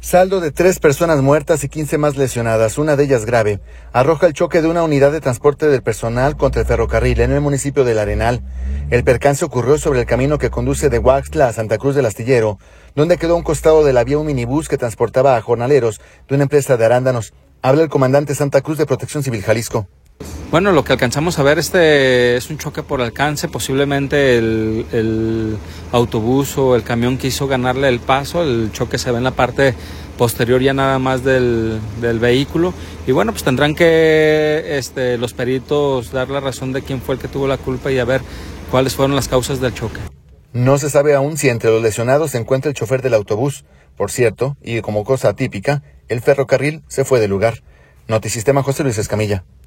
Saldo de 3 personas muertas y 15 más lesionadas, una de ellas grave, arroja el choque de una unidad de transporte del personal contra el ferrocarril en el municipio del Arenal. El percance ocurrió sobre el camino que conduce de Huaxtla a Santa Cruz del Astillero, donde quedó a un costado de la vía un minibús que transportaba a jornaleros de una empresa de arándanos. Habla el comandante Santa Cruz de Protección Civil Jalisco. Bueno, lo que alcanzamos a ver es un choque por alcance, posiblemente el autobús o el camión quiso ganarle el paso, el choque se ve en la parte posterior ya nada más del vehículo y bueno, pues tendrán que los peritos dar la razón de quién fue el que tuvo la culpa y a ver cuáles fueron las causas del choque. No se sabe aún si entre los lesionados se encuentra el chofer del autobús. Por cierto, y como cosa atípica, el ferrocarril se fue del lugar. Notisistema, José Luis Escamilla.